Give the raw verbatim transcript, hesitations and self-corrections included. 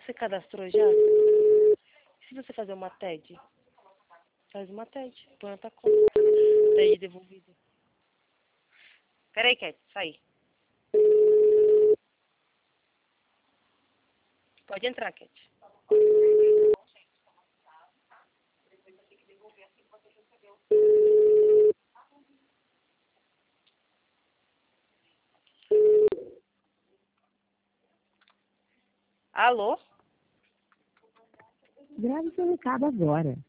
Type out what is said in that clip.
Você cadastrou já? Se você fazer uma T E D, faz uma T E D, põe outra conta. T E D devolvida. Peraí, Cat, sai. Pode entrar, Cat. Alô? Grave seu recado agora.